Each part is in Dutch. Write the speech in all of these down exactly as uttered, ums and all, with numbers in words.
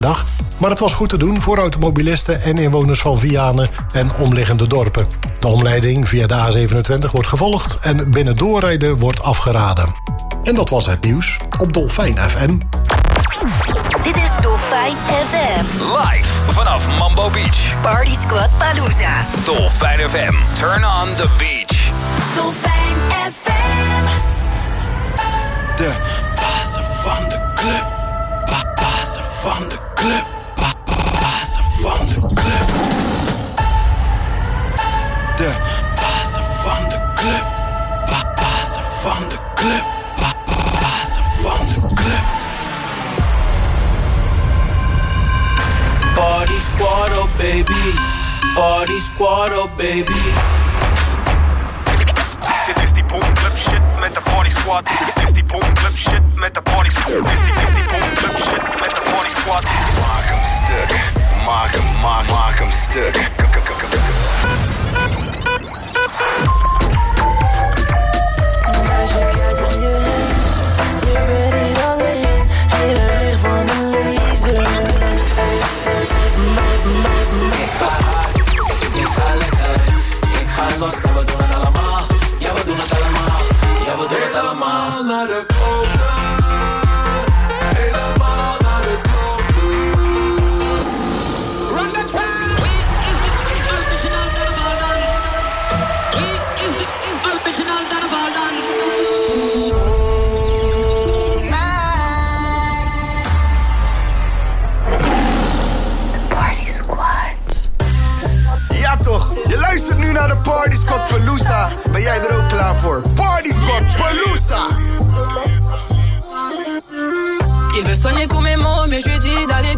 dag. Maar het was goed te doen voor automobilisten en inwoners van Vianen en omliggende dorpen. De omleiding via de A zevenentwintig wordt gevolgd en binnen doorrijden wordt afgeraden. En dat was het nieuws op Dolfijn F M. Dit is Dolfijn F M. Live vanaf Mambo Beach. Party Squad Palooza. Dolfijn F M. Turn on the beach. Dolfijn F M. De bazen van de club. Ba bazen van de club. Ba bazen van de club. De bazen van de club. Ba bazen van de club. Ba bazen van de club. Party squad, oh baby. Party squad, oh baby. Dit is die boomclub shit met de party squad. Dit is die boomclub shit met de party squad. Dit is die, dit is die boomclub shit met de party squad. Maak hem stuk. Maak hem, maak, maak hem stuk. Meisje, kijk om je heen. Je bent niet alleen. In het licht van de laser. Ik ga hard, ik ga lekker. Ik ga los en we doen het allemaal. Ja, we doen het allemaal. Ja, we doen het allemaal. Naar de klote. Helemaal naar de klote. Run the track. Ja toch, je luistert nu naar de Party Squad Palooza. Ben jij er ook klaar voor? Party Squad Palooza. Il veut soigner tous mes mots, mais je lui dis d'aller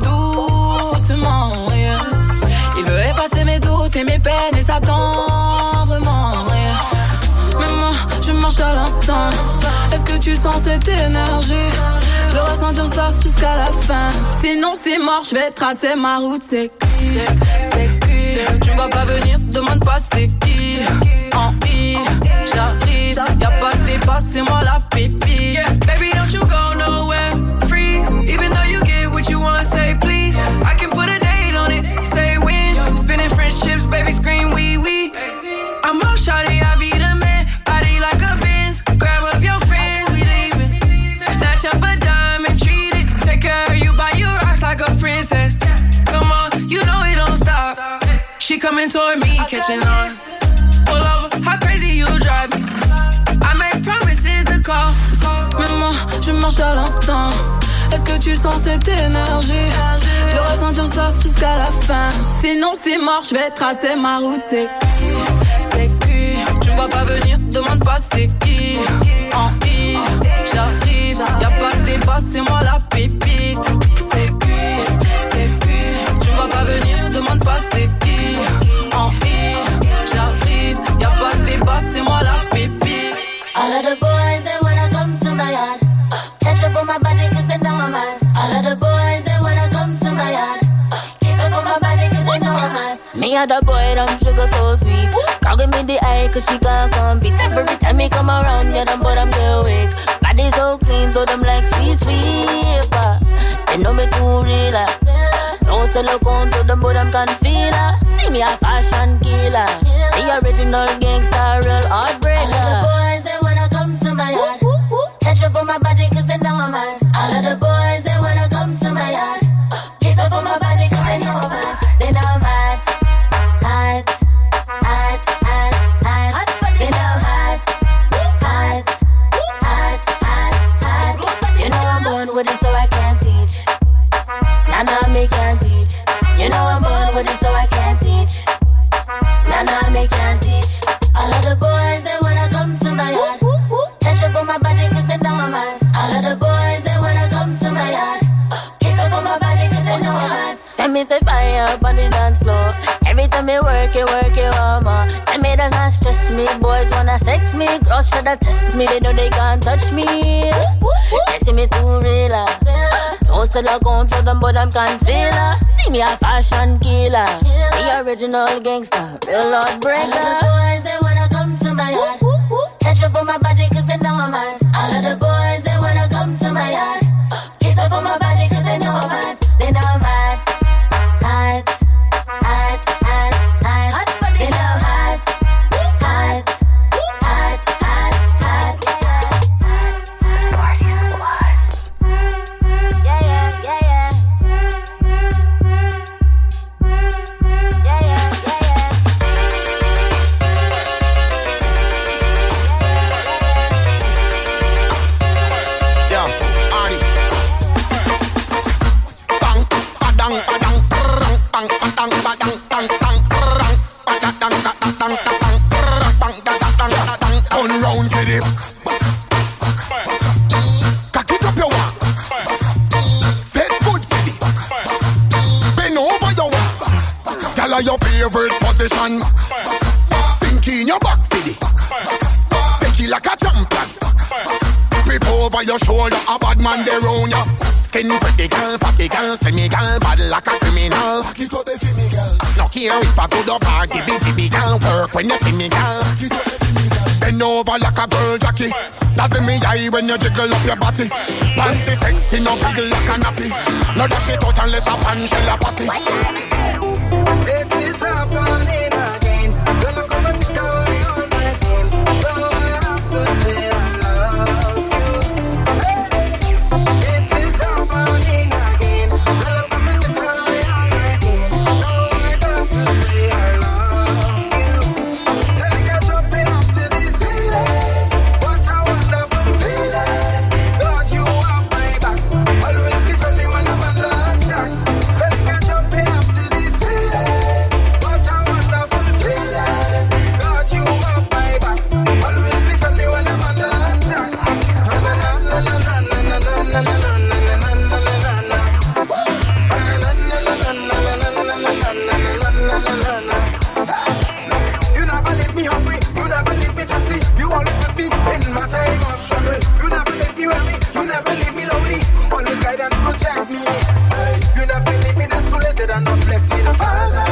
doucement, yeah. Il veut effacer mes doutes et mes peines et s'attend vraiment, yeah. Mais moi, je marche à l'instant. Est-ce que tu sens cette énergie? Je veux ressentir ça jusqu'à la fin. Sinon c'est mort, je vais tracer ma route, c'est cuit, c'est cuit. Tu ne vas pas venir, demande pas c'est qui. En I, j'arrive, y'a pas de débat, c'est moi la pépite. Yeah, baby, don't you go nowhere, freeze. Even though you get what you want, say please. I can put a date on it, say when. Spinning French chips, baby, scream wee wee. I'm up, shawty, I be the man. Body like a Benz, grab up your friends, we leaving. Snatch up a dime and treat it. Take care of you, buy you rocks like a princess. Come on, you know it don't stop. She coming toward me, catching on. Pull over, how crazy you drive me. I make promises to call. Mais moi, je marche à l'instant. Est-ce que tu sens cette énergie? Je veux ressentir ça jusqu'à la fin. Sinon c'est mort, je vais tracer ma route, c'est qui, c'est qui. Tu ne vas pas venir, demande pas c'est qui. En I, j'arrive, y'a pas de débat, c'est moi la pépite. C'est qui, c'est qui. Tu ne vas pas venir, demande pas c'est qui. En I, j'arrive, y'a pas de débat, c'est moi la pépite. All of the boys, they wanna come to my yard. Touch up on my body cause they know I'm hot. All of the boys, they wanna come to my yard. Kiss up on my body cause they know I'm hot. Me and the boy, them sugar so sweet. Can't give me the eye cause she can't compete. Every time me come around, yeah, them boy, them get weak. Body so clean, so them like sweet sweeper. They know me too real. Don't sell a count to them, but them can feel her. See me a fashion killer. The original gangster, real heartbreaker. All of the boys, they wanna come to my yard. Touch up on my body cause they know I'm hot. All of the boys, they wanna come to my yard. Kiss up on my body cause they know I'm hot. They know I'm hot. Hot, hot, hot, hot. They know I'm hot. Hot, hot, hot, hot. You know I'm born with it so I can't teach. Nah, nah, me can't teach. You know I'm born with it so I can't teach. Nah, nah, me can't teach. All of the boys, they wanna come to my yard. Touch up on my body cause they know I'm hot. All of the boys, they wanna come to my yard. Kiss up on my body cause they know I'm hot. Tell me to fire up on the dance floor. Every time me work it, work it, one more. Tell me does not stress me. Boys wanna sex me, girls shoulda test me. They know they can't touch me. They see me too real. Don't sell a count to them, but them can't feel her. See me a fashion killer. The original gangster, real heartbreaker. All of the boys, they wanna come to my yard. Touch up on my body cause they know I'm hot. All of the boys, they wanna come to my yard. Kiss up on my body cause they know I'm hot. They know I'm hot. tang tang rang, tang tang tang tang tang tang tang tang tang tang. Turn round for the cock it up your walk. Set good for the bend over your walk. Gyal your favorite position. Sink in your back for the take it like a champion. Grip over your shoulder, a bad man there round ya. Skin pretty girl, fatty girl, semi girl, bad like a criminal. Back it up, baby, me girl. No care if I go to party, baby, girl. Work when you see me, girl. Back it up, baby, me girl. Bend over like a girl, Jackie. That's in me eye when you jiggle up your body. Panty sexy, no biggle like a nappy. No dash it out unless a pan shell a pussy. It is happening again. Gonna come and take away all my pain. Though I have to say I love you. It is happening again. Gonna come and take away all my pain. Though I got to say I love you. Tell me you're jumping up to the ceiling. What a wonderful feeling. Got you up my back. Always defend me when I'm under attack. Tell me you're jumping up to the ceiling. What a wonderful feeling. Got you up my back. Always defend me when I'm under attack. Na na na na na na na na na na na na na na. You never leave me hungry, you never leave me thirsty. You always with me in my time of struggle. You never leave me weary, you never leave me lonely. Always guide and protect me. Hey, you never leave me desolated and afflicted, Father.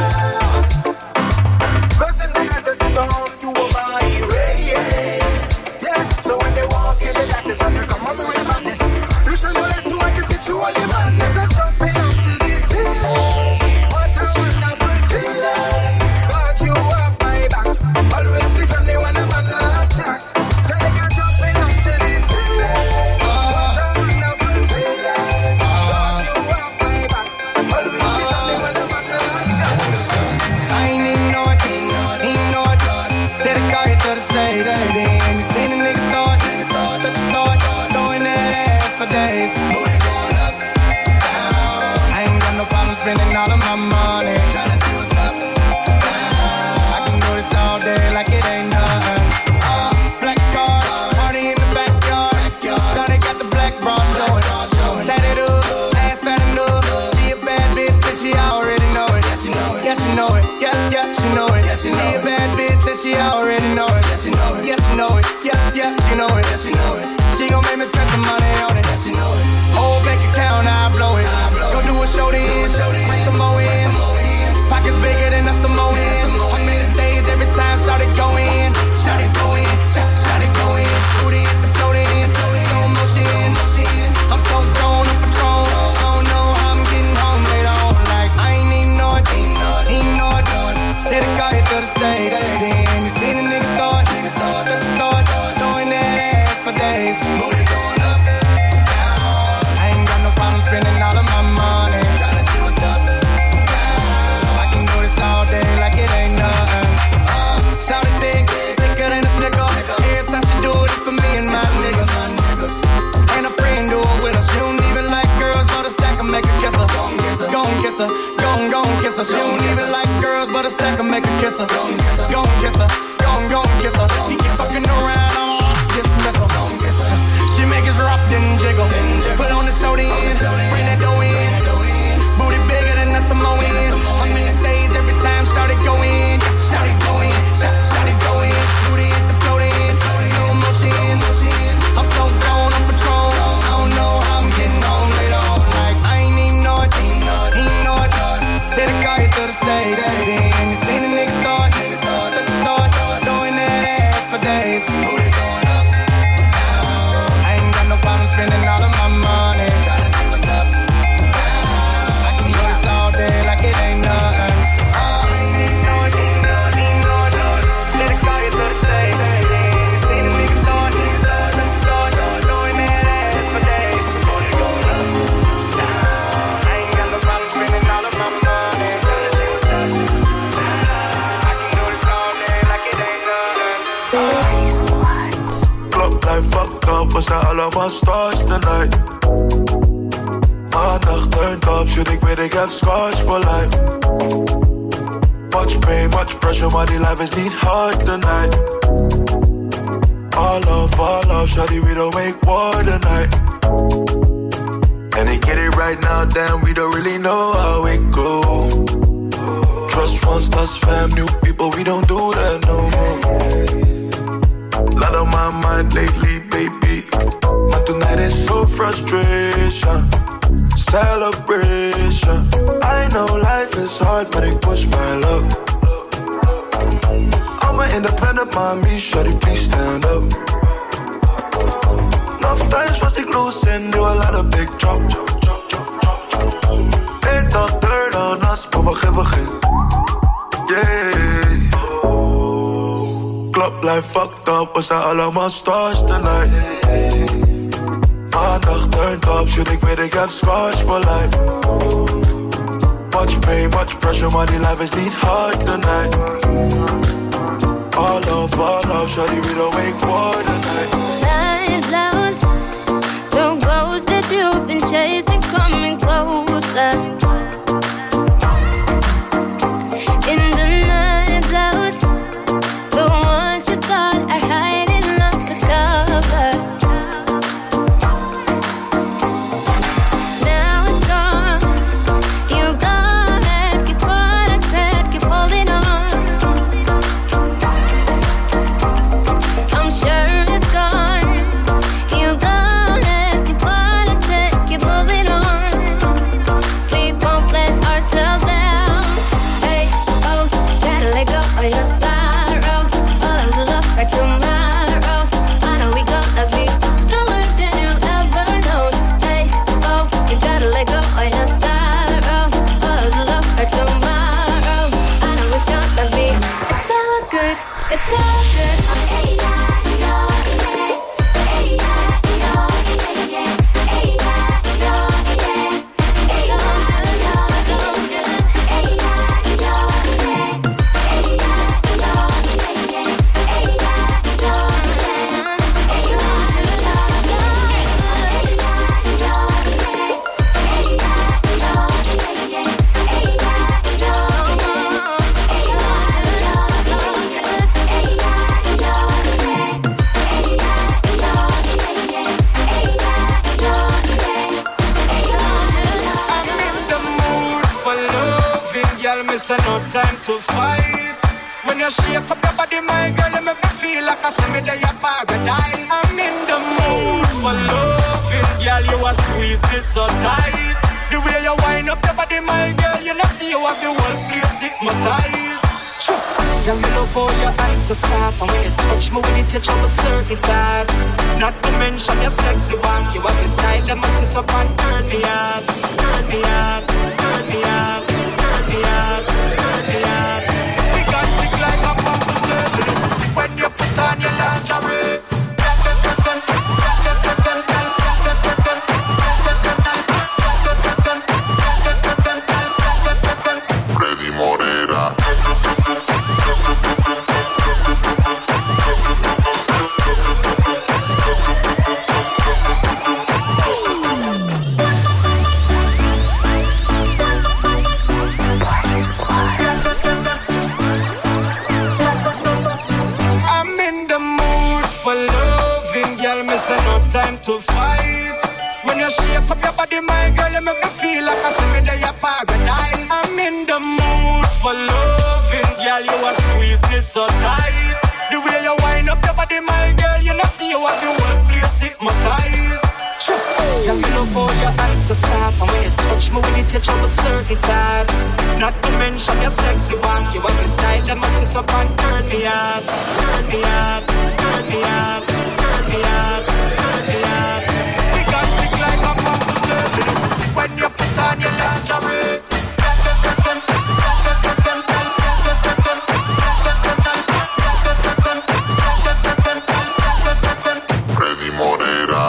Cause in the desert storm, you were my ray. Yeah, so when they walk in the darkness and they come on me with the madness, you should know that so I can sit you on the madness. I'm jumping up to the ceiling. What a wonderful feeling. Got you up my back. Always defend me when I'm under attack. So they can jumping up to the ceiling. What a wonderful feeling. Got you up my back. Always defend me when I'm under attack. I ain't even know it, ain't know it. Said the car hit to the stage, everything. You seen the nigga thought, thought, thought, throwing that ass for days. Booty going up, down. I ain't got no problem spending all of my money. Tryna see what's up, down. I can do this all day like it ain't nothing. Uh, black car, party in the backyard. Shawty got the black bra showing. Tatted up, ass fat enough. She a bad bitch and she already know it. Yeah, she know it. Yeah, she know it. Yeah, yeah, she know it. She a bad bitch and she already know it. Yeah, she know it. Yeah, she know it. Yeah, yeah, she know it. Yeah, she know it. She gon' make me spend some money on it. Yeah, she know it. Whole bank account, I blow it. Go do a show then, bring some more in. Pockets bigger than a Samoan. I'm in the stage every time, shout it go in. Shout it go in, shout, shout it go in. Booty hit the float in, slow motion. I'm so grown, I'm Patron. I don't know how I'm getting home later on. Like, I ain't even know it, ain't know it. Say the car hit to the stage, then you seen the nigga thought, thought, thought, throwing that ass for days. Booty going up, down. I ain't got no problem spending all of my money. Tryna see what's up, down. I can do this all day like it ain't nothing. Uh, shout it thick, thicker than a snicker. Every time she do it, it's for me and my niggas. Ain't a praying do it with her. She don't even like girls, but a stack will make her kiss her. Gon' kiss her, gon' gon' kiss her. She don't even like girls, but a stack will make her kiss her. Gon' kiss her, gon' gon' kiss her. She keep fucking around, I'm lost, dismiss her. She make us rock, then jiggle. Put on the show then, bring that dough in. Booty bigger than a Samoan. I'm in the stage every time, shout it go in. Shout it go in, shout, shout it go in. Booty hit the float in, slow motion. I'm so grown, I'm Patron. I don't know how I'm getting home later on. Like, I ain't even know it, ain't know it. Say the car hit to the stage, then you seen the nigga thought, thought, thought, throwing that ass for days. Booty going up, down. I ain't got no problem spending all of my money. Tryna see what's up, down. I can do this all day like it ain't nothing. Uh, say the car hit to the stage, then you seen the nigga thought, thought, thought, throwing that ass for days. Booty going up, down. I ain't got no problem spending all of my money. Tryna see what's up, down. I can do this all day like it ain't nothing. Klok blijf fucked up, we zijn allemaal stars tonight. Maandag turned up, shit ik weet ik heb scars for life. Much pain, much pressure, maar die life is niet hard tonight. All love, all love, shawty, we don't make war tonight. And they get it right now, damn, we don't really know how it go. Trust once, that's fam, new people, we don't do that no more. Lot on my mind lately, baby. Maar tonight is so frustration, celebration. I know life is hard, but ik push my luck. I'm an independent mommy, shawty, please stand up. Enough times was ik loose and knew a lot of big drop. They talk dirt on us, maar we geven geen. Yeah. Club life fucked up, we zijn allemaal stars tonight. Maandag turned up, shit, ik weet ik heb scars for life. Much pain, much pressure, maar die life is niet hard tonight. All love, all love, shawty, we don't make war tonight. Lights out, the ghost that you've been chasing coming closer. In the nights out, the ones you thought I hiding under cover. Now it's gone, you gone and keep what I said, keep holding on. I'm sure it's gone, you gone and keep what I said, keep moving on. We won't let ourselves down. Hey, oh, gotta let go of your sorrow. All of the love for tomorrow. I know we gonna be stronger than you ever known. Hey, oh, you gotta let go of your sorrow. All of the love for tomorrow. I know it's gonna be. It's all good. It's all good. Hey, yeah, yeah, yeah. Hey, yeah, yeah, yeah. Hey, yeah, yeah, yeah. It's all good. It's all good. Hey, yeah, yeah, yeah. Hey, yeah, yeah, yeah. Hey, yeah, Miss no time to fight. When you shape up your body, my girl, you make me feel like I see me there your paradise. I'm in the mood for loving, girl, you a squeeze me so tight. The way you wind up your body, my girl, you know see you have the whole place hypnotized. Girl, me love how your eyes so soft, and when you touch me, when you touch on certain thoughts. Not to mention your sexy one, you have the style that might twist up and turn me up, turn me up, turn me up. We got it like a bubble. See when you put on your lingerie. Freddy Moreira. Time to fight. When you shape up your body, my girl, you make me feel like I see me there your paradise. I'm in the mood for loving, girl, you a squeeze me so tight. The way you wind up your body, my girl, you know see you have the whole place hypnotized. Girl, me love how your eyes so soft, and when you touch me, when you touch on certain thoughts. Not to mention your sexy one, you have the style that might twist up and turn me up, turn me up, turn me up, turn me up. We got it like a bubble. See when you put on your lingerie. Freddy Moreira.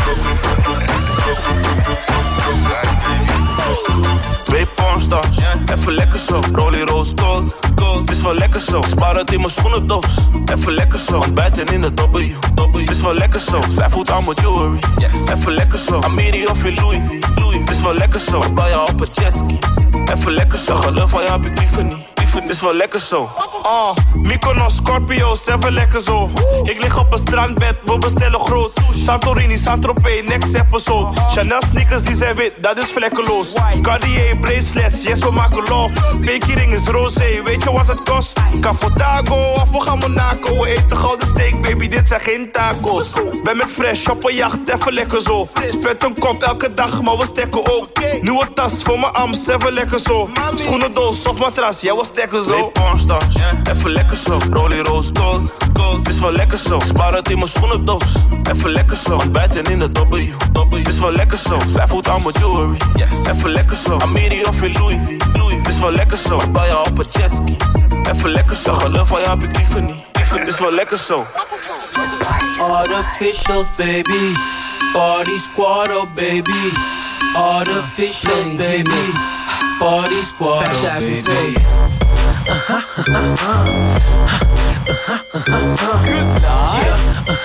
Twee pornstars, yeah. even lekker zo. Rollie roos gold, gold, is wel lekker zo. Spaar het in mijn schoenendoos, even lekker zo. Ontbijten in de W, W, is wel lekker zo. Zij voelt aan mijn jewelry, yes, even lekker zo. Amiri of in Louis V, Louis V, is wel lekker zo. Ik bouw je op een jetski, even lekker zo. Geloof van je heb ik liever niet. Het is wel lekker zo. Ah, uh, Mykonos, Scorpio's, even lekker zo. Ik lig op een strandbed, we bestellen groot. Santorini, Saint-Tropez, next episode. Chanel sneakers, die zijn wit, dat is vlekkeloos. Cartier, bracelets, yes, we maken love. Pinky ring is rosé, weet je wat het kost? Cafotago, of we gaan Monaco. We eten gouden steak, baby, dit zijn geen tacos. Ben met fresh, op een jacht, even lekker zo. Spet een kop elke dag, maar we stekken ook. Nieuwe tas voor mijn ams, even lekker zo. Schoenendoos of matras, ja, we stekken zo. Twee pornstars, yeah, even lekker zo. Rollie roos gold, gold, is wel lekker zo. Spaar het in mijn schoenendoos, even lekker zo. Ontbijten in de W, W, is wel lekker zo. Zij voelt aan mijn jewelry, yes, even lekker zo. Amiri of in Louis V, Louis V, is wel lekker zo. Ik bouw je op een jetski, even lekker zo. Geloof van je heb ik liever niet, het is wel lekker zo. Artificials, baby. Party squad, oh baby. Artificials, baby. Party squad, oh baby. Uh-huh, uh-huh, uh-huh, uh-huh. Good night.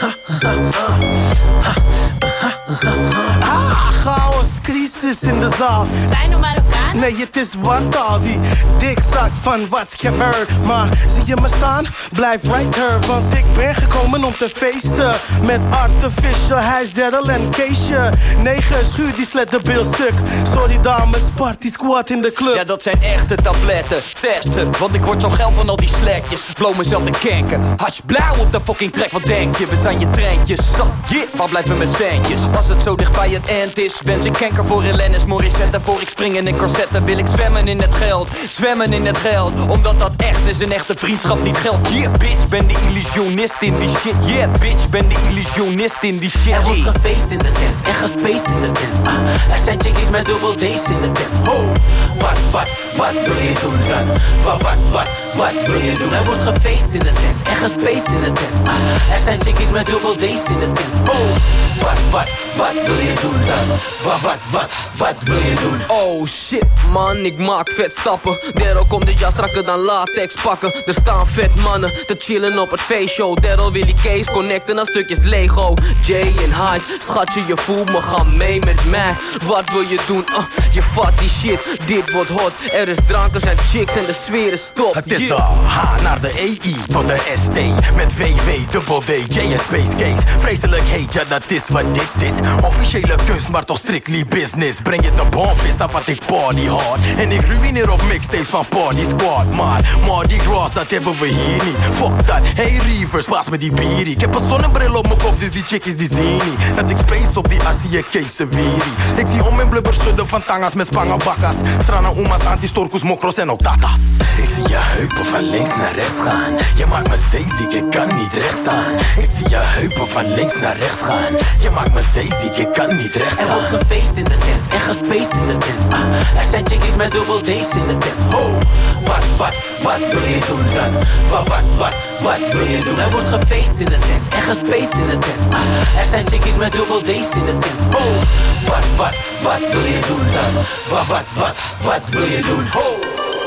Ah, chaos, crisis in de zaal. Zijn er Marokkanen? Nee, het is wartaal, die dikzak van wat's gebeurd. Maar zie je me staan? Blijf right here, want ik ben gekomen om te feesten. Met Artificial, Hijs, Daryl en Keesje. Negen schuur die slet de bil stuk. Sorry dames, party squad in de club. Ja, dat zijn echte tabletten, testen. Want ik word zo geil van al die slekjes. Blow mezelf te kenken. Hash blauw op de fucking trek, wat denk je? We zijn je treintjes, zo, yeah, waar blijven mijn centjes? Als het zo dicht bij het eind is, wens ik kenker voor Alanis Morissette. Voor ik spring in een corsetten, wil ik zwemmen in het geld. Zwemmen in het geld, omdat dat echt is. Een echte vriendschap niet geld. Yeah, bitch, ben de illusionist in die shit. Yeah, bitch, ben de illusionist in die shit. Er wordt gefeest in de tent en gespaced in de tent. Ah, er zijn chickies met dubbel D's in de tent. Oh, wat, wat, wat wil je doen dan? Wat, wat, wat, wat wil je doen? Er wordt gefeest in de tent en gespaced in de tent. Ah, er zijn chickies met dubbel D's in de tent. Oh, wat, wat, wat wil je doen dan? Wat, wat, wat, wat wil je doen? Oh shit man, ik maak vet stappen. Daryl komt dit jaar strakker dan latex pakken. Er staan vet mannen te chillen op het feestshow. Daryl wil die case connecten aan stukjes Lego. Jay en Hijs, schatje je voelt me, ga mee met mij. Wat wil je doen? Uh, je vat die shit, dit wordt hot. Er is drank, er zijn chicks en de sfeer is top. Het is yeah. De H naar de E I tot de S T. Met W W, dubbel D, J en Space Case. Vreselijk heet, ja dat is wat dit is. Officiële kunst, maar toch strictly business. Breng je de bonvis af, wat ik party hard. En ik ruïneer op mixtape van Party Squad. Maar Mardi Gras, dat hebben we hier niet. Fuck dat, hey Reavers, pas me die bier. Ik heb een zonnebril op mijn kop, dus die chickies die zien niet dat ik space op die Asie Keese Wiri. Ik zie om mijn blubber schudden van tangas met spangenbakkers. Strana umas, antistorkus, mokros en ook tatas. Ik zie je heupen van links naar rechts gaan. Je maakt me zeeziek, ik kan niet recht staan. Ik zie je heupen van links naar rechts gaan. Je maakt me zeeziek, ik kan niet recht staan. Er wordt gefeest in de tent en gespaced in de tent. Ah, er zijn chickies met dubbel D's in de tent. Oh, wat, wat, wat wil je doen dan? Wat, wat, wat, wat wil je doen? Er wordt gefeest in de tent en gespaced in de tent. Ah, er zijn chickies met dubbel D's in de tent. Oh, wat, wat, wat wil je doen dan? Wat, wat, wat, wat wil je doen? Oh.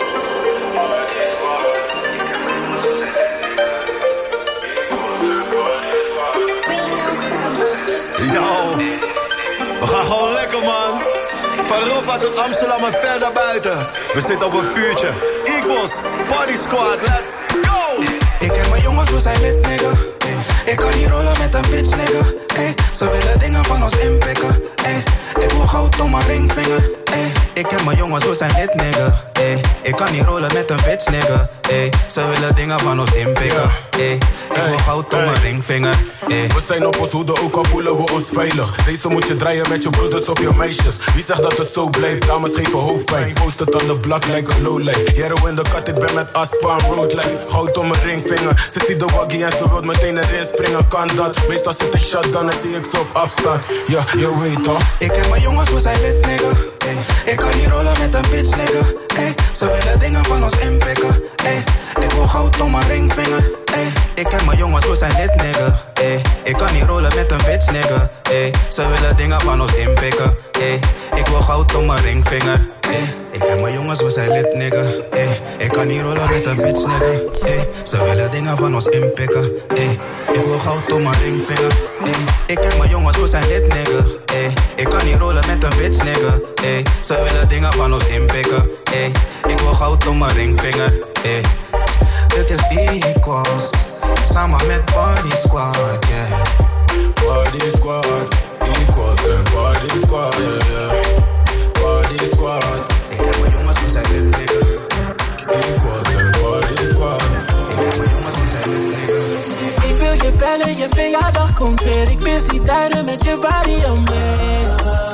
Yo, we gaan gewoon lekker man. Van Rova tot Amsterdam en verder buiten. We zitten op een vuurtje. Equals, Party Squad, let's go! Ik ken mijn jongens, we zijn lid, nigga. Ik kan hier rollen met een bitch, nigga. Ey, ze willen dingen van ons inpikken. Ey, ik wil goud om mijn ringvinger. Ey, ik ken mijn jongens, we zijn lid, nigga. Ey, ik kan hier rollen met een bitch, nigga. Ey, ze willen dingen van ons inpikken. Ey, ik wil goud om mijn ringvinger. Ey. We zijn op ons hoede, ook al voelen we ons veilig. Deze moet je draaien met je broeders of je meisjes. Wie zegt dat het zo blijft? Dames geven hoofdpijn. Post het aan de blok, lijkt een lowlife. Hero in de kat, ik ben met Aspa en roadlife. Goud om mijn ringvinger. Ze ziet de waggie en ze wilt meteen erin springen. Kan dat? Meestal zit een shotgun en zie ik ze op afstand. Ja, je weet toch? Ik ken mijn jongens, we zijn lid, nigga. Ey, ik kan hier rollen met een bitch, nigga. Ey, ze willen dingen van ons inpikken. Ey, ik wil goud om mijn ringvinger. Ey, Ik ken mijn jongens, we zijn lit, nigga. Ey, ik kan niet rollen met een bitch, nigga. Ey, ze willen dingen van ons inpikken. Ey, ik wil goud om mijn ringvinger. Ey, ik ken mijn jongens, we zijn lit, nigga. Ey, ik kan niet rollen met een bitch, nigga. Ey, ze willen dingen van ons inpikken. Ey, ik wil goud om mijn ringvinger. Ey, ik ken mijn jongens, we zijn lit, nigga. Ey, ik kan niet rollen met een bitch, nigga. Ey, ze willen dingen van ons inpikken. Ey, ik wil goud om mijn ringvinger. Ey, dit is equals. Samen met Party Squad, yeah. Party Squad, equals and Party Squad, yeah, yeah. Party Squad. Ik heb mijn jongens, we zijn lit, nigga. Equals and Party Squad. Ik heb mijn jongens, we zijn lit, nigga. Ik wil je bellen, je verjaardag komt weer. Ik mis die tijden met je body on me.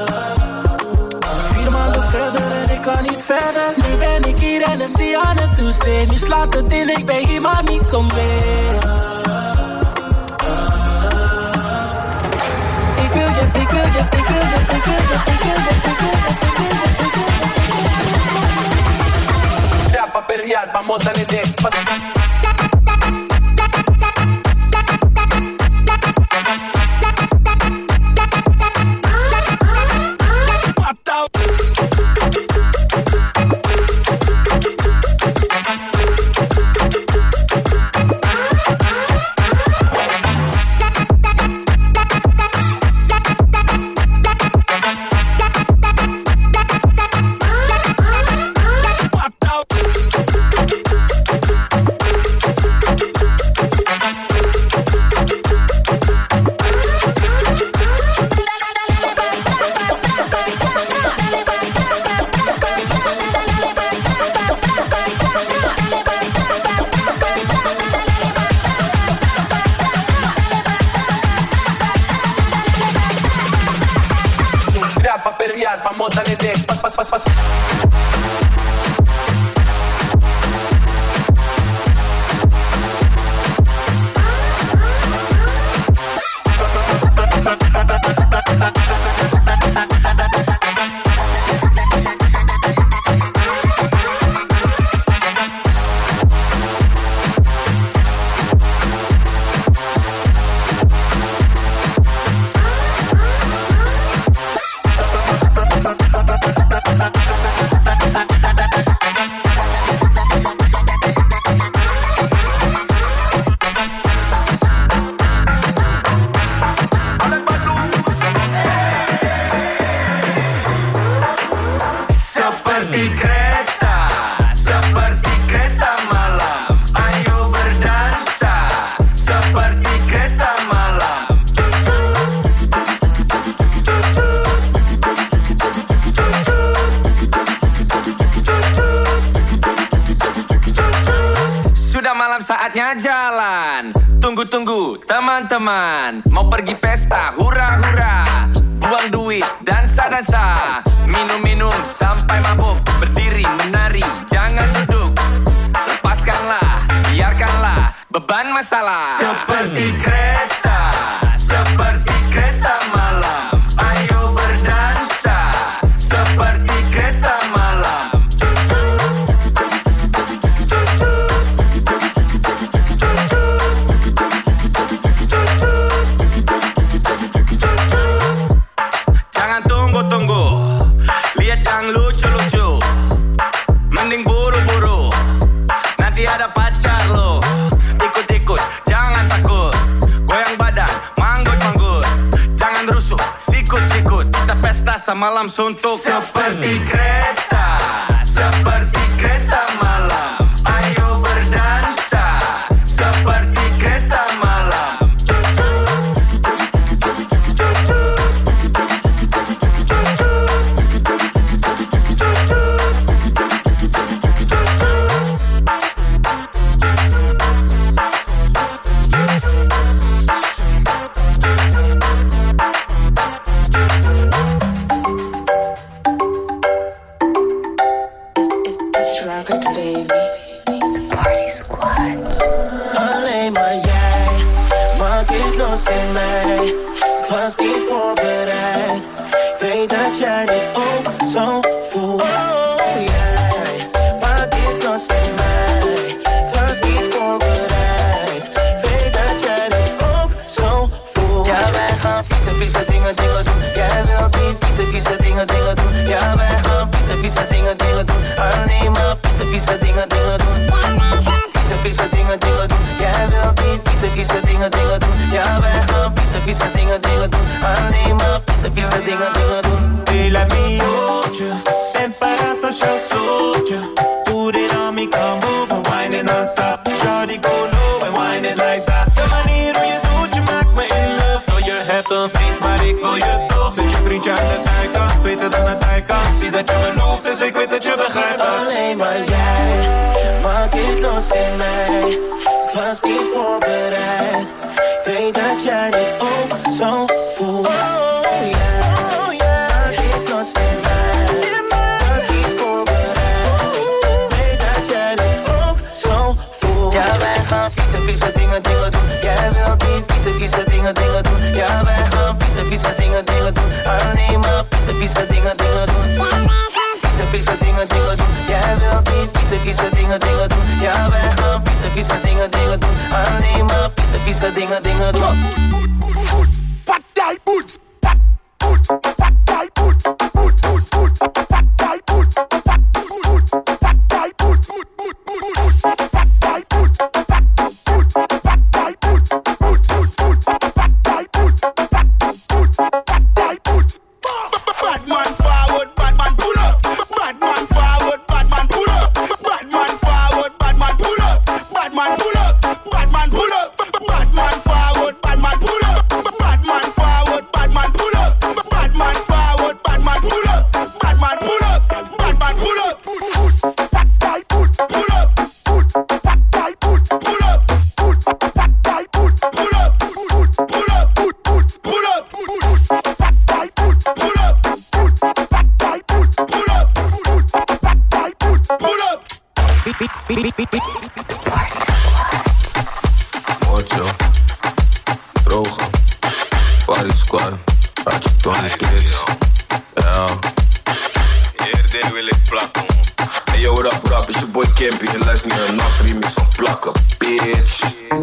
Vier maanden verder en ik kan niet verder. Nu ben ik hier en dan zie je aan het toesteen. Nu slaat het in, ik ben hier, maar niet kom weer. Ik wil je, ik wil je, ik wil je, ik wil je, ik wil je, ik wil je, ik wil je, ik wil je. Ya pa' perrear, vamos dale de vamos dale de pas, pas, pas, pas. Saatnya jalan. Tunggu-tunggu teman-teman, mau pergi pesta, hura-hura. Buang duit, dansa-dansa. Minum-minum sampai mabuk. Berdiri, menari, jangan duduk. Lepaskanlah, biarkanlah beban masalah. Seperti kereta, seperti kereta malam. Ayo berdansa, seperti kereta malam. Lucu-lucu, mending buru-buru. Nanti ada pacar lo. Ikut-ikut, jangan takut. Goyang badan, manggut-manggut. Jangan rusuh, sikut-sikut. Kita pesta semalam suntuk. Seperti kereta, seperti kereta malam. Ayo berdansa, seperti kereta malam. In mij, ik was niet voorbereid. Weet dat jij dit ook zo voelt. Oh, jij maakt dit los in mij. Ik was niet voorbereid. dingen, dingen doen. Ja, wij gaan vieze, vieze dingen, dingen doen. Alleen maar vieze, vieze dingen, dingen doen. Vieze, vieze dingen, dingen doen. Jij wilt die vieze, vieze dingen, dingen doen. Ja, wij gaan vieze, vieze dingen, dingen doen. Alleen maar vieze, vieze dingen, dingen doen. Baila mi ocho, en parato showzootje. Put it on me, come over, wine it non-stop. Shawty go low and wine it like that. De manier hoe je doet, je maakt me in love. Oh, je hebt een vriend, maar ik wil je toch. Zet je vriendje aan de zijkant, beter dan het hij kan. Zie dat je me loeft, dus ik weet dat je begrijpt. Alleen maar jij maakt dit los in mij. Ik was niet voorbereid. Weet dat jij dit ook zo voelt. Oh yeah, oh yeah. Maak dit los in mij. Ik was niet voorbereid. Weet dat jij dit ook zo voelt. Ja, wij gaan vieze, vieze dingen, dingen doen. Jij wilt die vieze, vieze dingen, dingen doen. Ja, wij gaan vieze, vieze dingen, dingen doen. Alleen maar vieze, vieze dingen, dingen doen. Vieze, vieze dingen, dingen doen. Jij wilt die vieze, vieze dingen, dingen doen. Ja, wij gaan vieze, vieze dingen, dingen doen. Alleen maar vieze, vieze dingen, dingen doen. Pat die boet, pat boet, pat die boet, boet, boet, boet, pat die boet, pat boet, pat die boet, boet, boet, boet, pat die boet, pat boet, pat die boet, boet, boet, boet, pat die boet, pat boet, pat die boet. Bad man forward, bad man pull up. Bad man forward, bad man pull up. Bad man forward, bad man pull up. Bad man pull up, bad man pull up. Bad man forward, bad man pull up. Bad man forward, bad man pull up. Bad man forward, bad man pull up. Bad man pull up, bad man pull up. Bad guy put, pull up. Bad guy put, pull up. Bad guy put, pull up. Pull up, pull up. Bad guy put, pull up. Bad guy put, pull up. Bad guy put, pull up. Ocho, droge, party squad, ratje Tony Kids. Ja. Eerder wil ik plakken. Hey yo, what up, what up, it's your boy Campy. Je luistert naar een Nas remix van Plakken, bitch.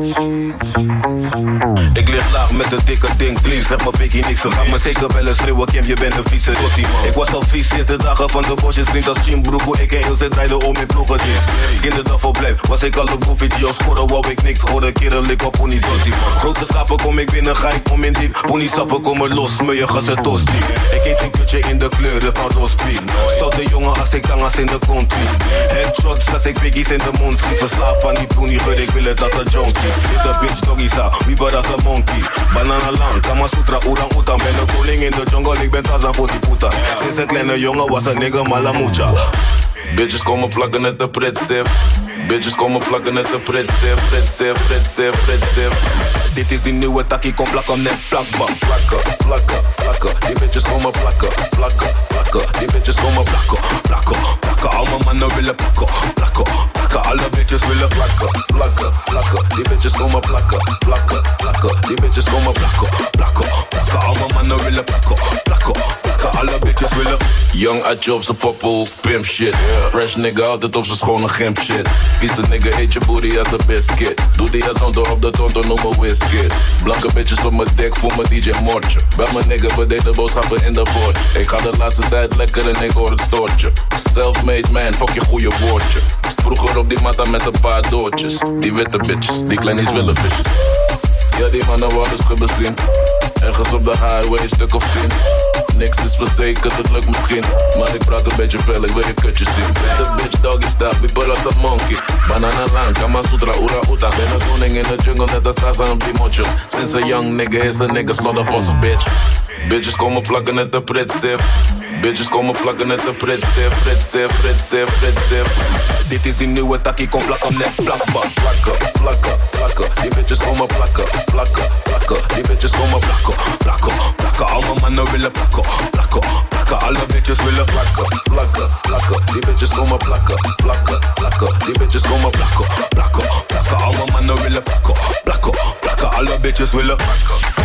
Ik lig laag met een dikke ding, please. Zeg maar Biggie niks, dan ga me zeker bellen schreeuwen. Camp, je bent een vieze rottie. Ik was al vies sinds de dagen van de bosjes. Vriend als Jim Broeko, ik en heel ze draaiden om in ploegendienst. Kinderdagverblijf, was ik al een boefie die al scoren. Wou ik niks horen, kerel ik op ponies zottie. Grote schapen kom ik binnen, ga ik om in diep. Poniesappen komen los, smeuïe gas en tosti. Ik eet een kutje in de kleuren van Rospie. Stoute jongen als ik tangas in de kont. Headshots als ik biggies in de mond schiet. Verslaafd van die poenie, geur ik wil het als een junkie. Dit de bitch doggy sta, wieper als een monkey. Banana lang, Kama Sutra, orang utan. Ben de koning in de jungle, ik ben Tarzan voor die puta. Sinds een kleine jongen was een nigga malamucha. Bitches komen plakken net de pretstift. Bitches komen plakken net de pretstift. Pretstift, pretstift, pretstift. Dit is die nieuwe takkie, kom plakken net plakbam. Plakken, plakken, plakken. Die bitches komen plakken, plakken, plakken. Die bitches komen plakken, plakken, plakken. Al mijn mannen willen plakken, plakken, plakken. Alle bitches willen plakken, plakken, plakken. Die bitches komen plakken, plakken, plakken. Die bitches komen plakken, plakken, plakken. Al mijn mannen willen plakken, plakken, plakken. Alle bitches willen. Young Atje op z'n poppel, pimp shit. Fresh nigga altijd op z'n schone gimp shit. Vieze nigga eet je booty als een biscuit. Doe die als onder op de tonto, noem me whisky. Blanke bitches op mijn dik, voel me D J Mortje. Bij mijn nigga, we deden boodschappen in de boord. Ik ga de laatste tijd lekker en ik hoor het stoortje. Self-made man, fuck je goeie woordje. Vroeger op die matta met een paar doortjes. Die witte bitches, die kleinies willen vissen. Ja, die mannen worden gebezien. Ergens op de highway, stuk of tien. Niks is verzekerd, het lukt misschien. Maar ik praat een beetje veel, ik wil je kutjes zien. De bitch doggy style, wieper als een monkey. Banana lang, Kama Sutra, ura uta. Ben een koning in de jungle, net als Tarzan op die mocho. Sinds een young nigga is een nigga slaughter voor zijn bitch. Bitches komen plakken net de pretstift. Bitches komen plakken net de pretstift. Pretstift, pretstift, pretstift. Dit is die nieuwe takkie, kom plakken net plakbam. Plakken, plakken, plakken. Die bitches komen plakken, plakken, plakken. Die bitches komen plakken, plakken, plakken. Al mijn mannen willen plakken, plakken, plakken. Alle bitches willen plakken, plakken, plakken. Die bitches komen plakken, plakken, plakken. Die bitches komen plakken, plakken, plakken. Al mijn mannen willen plakken, plakken, plakken. Alle bitches willen plakken.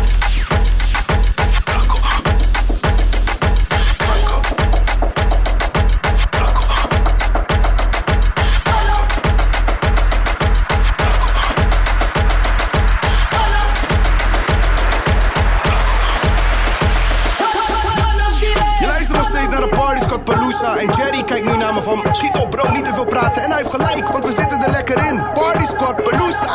Je luistert nog steeds Pelusa. En Jerry kijkt nu naar me van... Chico bro, niet te veel praten. En hij heeft gelijk, want we zitten er lekker in. Party Squad, Pelusa.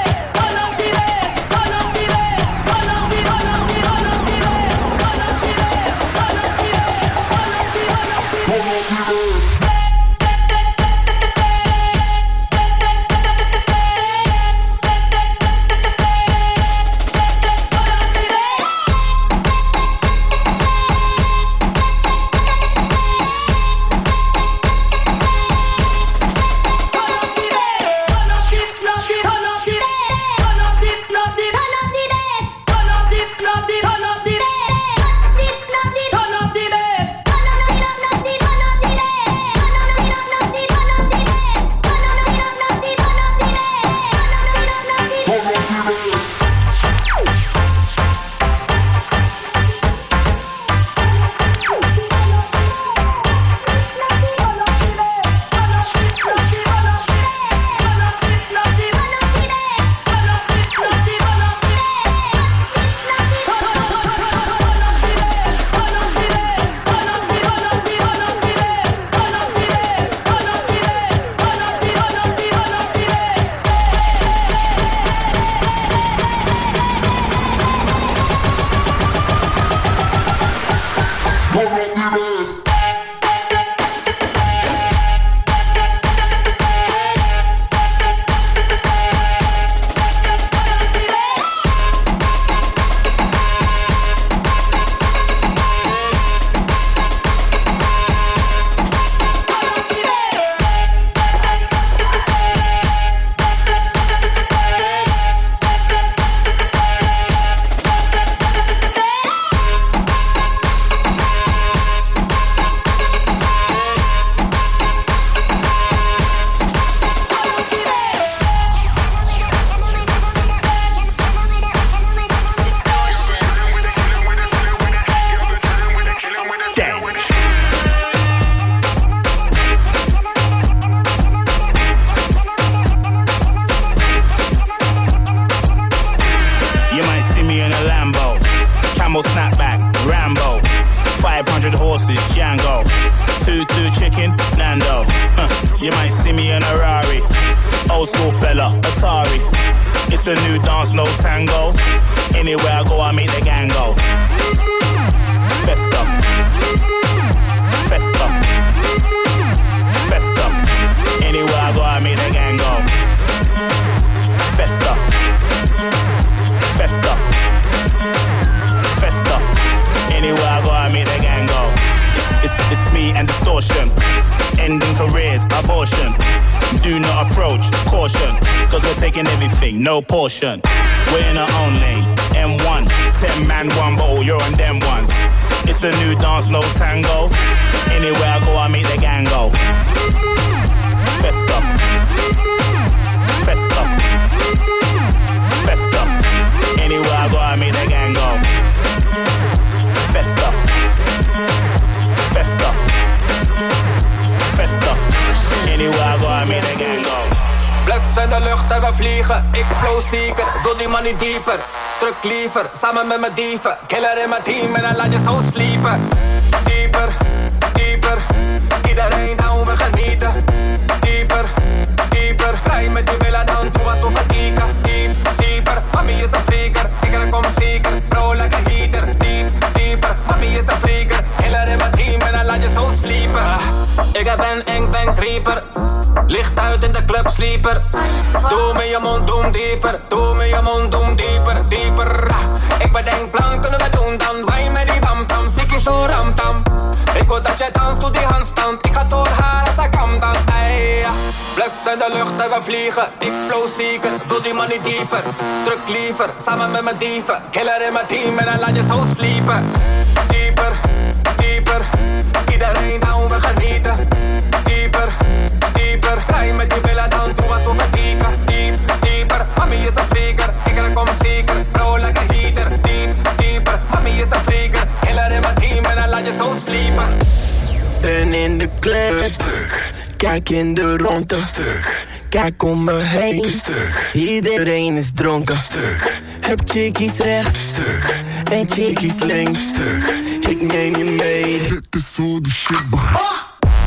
No portion. We're in our own lane. M one, ten man, one bottle. You're on them ones. It's a new dance, no tango. Anywhere I go, I make the gang go. Festa, festa, festa. Anywhere I go, I make the gang go. Festa, festa, festa. Anywhere I go, I make the gang go. Fles in de lucht en we vliegen. Ik flow zeker, wil die man niet dieper. Druk liever, samen met mijn dieven. Killer in mijn team en dan laat je zo sliepen. Dieper, dieper. Iedereen down, we genieten. Dieper, dieper. Draai met die billen dan toe alsof het kieken. Diep, dieper. Mami is een freaker, ik kom zeker. Bro, like a heater. Diep, dieper. Mami is een freaker. Killer in mijn team en dan laat je zo sliepen. Ik ben eng, ben creeper. Licht uit in de club, sleeper. Doe me je mond, doe dieper. Doe me je mond, doe dieper, dieper. Ik bedenk plan, kunnen we doen dan. Wij met die bamtam, zikkie zo ramtam. Ik wil dat jij dans, doe die handstand. Ik ga door haar als ik kam dan, ey. Fles in de lucht en we vliegen. Ik flow zeker, wil die man niet dieper. Druk liever, samen met mijn dieven. Killer in mijn team en dan laat je zo sliepen. Dieper, dieper. Iedereen down, we genieten. Dieper, dieper. Draai met die billen dan toe alsof het dieper. Diep, dieper. Mami is een freaker, ik kom zeker. Bro, like a heater. Diep, dieper. Mami is een freaker. Killer in mijn team en dan laat je zo sliepen. Ben in de club. Kijk in de ronde. Kijk om me heen. Iedereen is dronken. Heb chickies rechts. En chickies links. Ik neem je mee. Dit is hoe de shit begint.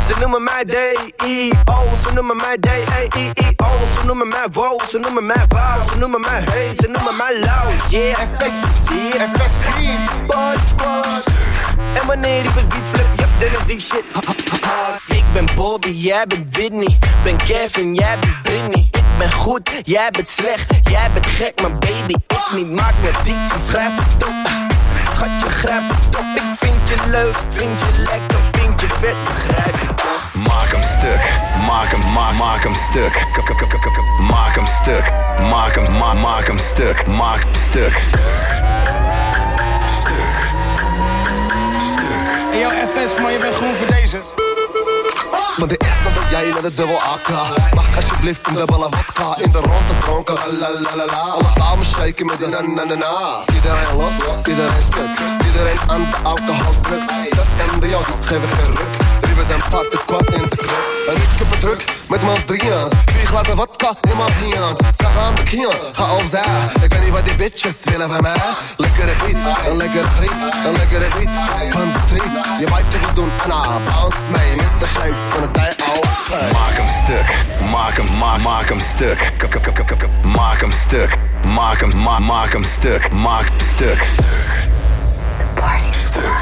Ze noemen mij D I O, ze noemen mij D E I I O. Ze noemen mij wow, ze noemen mij wow. Ze noemen mij hey, ze noemen mij low. Yeah, F S C, F S C, Body Squad. En wanneer die was beat flip, yep, dan is die shit. Ik ben Bobby, jij bent Whitney. Ben Kevin, jij bent Britney. Ik ben goed, jij bent slecht. Jij bent gek, maar baby, ik niet. Maak me iets en schrijf het op. Schatje, grijp het op. Ik vind je leuk, vind je lekker, vind je vet, begrijp je toch? Maak hem stuk, maak hem, ma maak hem stuk. K -k -k -k -k maak hem stuk, maak hem, ma maak hem stuk, maak hem stuk. Hey yo, F S, man, je bent groen voor deze. Van de eerste dat jij naar de dubbel A K. Mag alsjeblieft een dubbele vodka in de ronde dronken. La la la la. Alle dames shaken met de na na na na. Iedereen los, iedereen stuk. Iedereen aan de alcoholdrugs. Zet en de jou, geef er geen ruk. We zijn pad, het kwam in de club. En ik heb het druk met mijn drieën. Vier glazen vodka in mijn hand. Sta aan de kieën, ga opzij. Ik weet niet wat die bitches willen van mij. Lekkere beat, een lekkere griet. Een lekkere beat van de street. Je weet je wat doen, nou, bounce mee. mister Shades van het day out. Maak hem stuk, maak hem, ma maak hem stuk. K -k -k -k -k maak hem stuk, maak hem, ma maak hem stuk, maak hem stuk. The party stuk.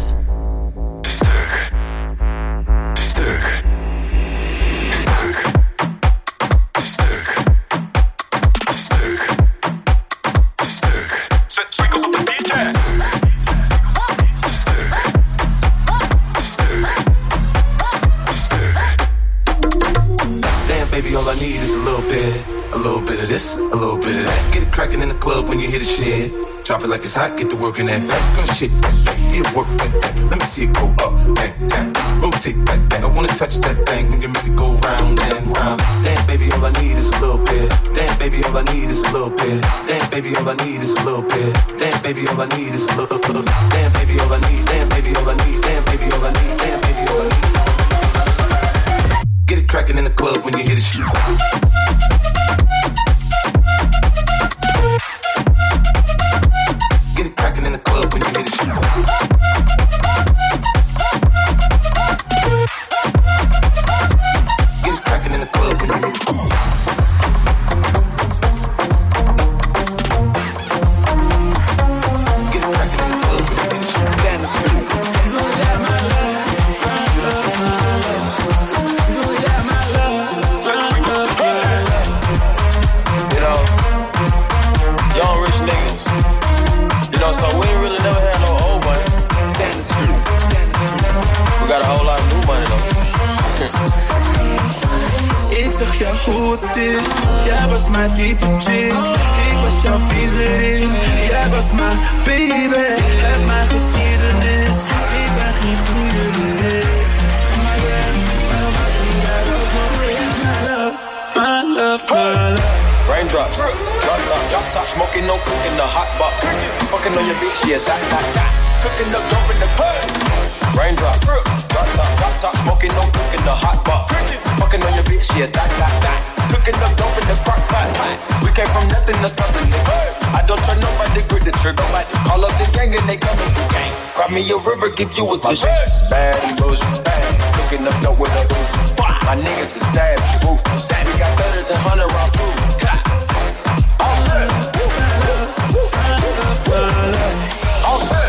Baby, all I need is a little bit, a little bit of this, a little bit of that. Get it crackin' in the club when you hear the shit. Drop it like it's hot, get to work in that back. Girl, shit, back, back, yeah, work that, that. Let me see it go up, bang, down. Rotate that, that. I wanna touch that thing when you make it go round and round. Damn, baby, all I need is a little bit. Damn, baby, all I need is a little bit. Damn, baby, all I need is a little bit. Damn, baby, all I need is a little bit. Damn, baby, all I need. Damn, baby, all I need. Damn, baby, all I need. Damn, baby, all I need. Get it crackin' in the club when you hear the shit. Get it crackin' in the club when you hear the shit. Get it crackin' in the club when you hear the shit. Get it crackin' in the club when you hear the shit. So we ain't really never had no old money. We got a whole lot of new money though. Ik zag jou hoe het is. Jij was mijn type chick. Ik was jouw viezerin. Jij was mijn baby. Heb mijn geschiedenis. Ik ben geen goede lid. My love, my love. Raindrop, drop top, drop top, smoking, no cooking, the hot box. Fucking on your bitch, yeah, that, that, that. Cooking up, dope in the club. Raindrop, drop top, drop top, smoking, no cooking, the hot box. Fucking on your bitch, yeah, that, that, that. Cooking up, dope in the crock pot. We came from nothing to something. I don't trust nobody, grip the trigger. Call up the gang and they coming through gang. Cry me a river, give you a tissue. Bad emotion, bad. Cooking up, dope with a Uzi. My niggas is savage, ruthless. We got letters and hundred round proof. All set. All set.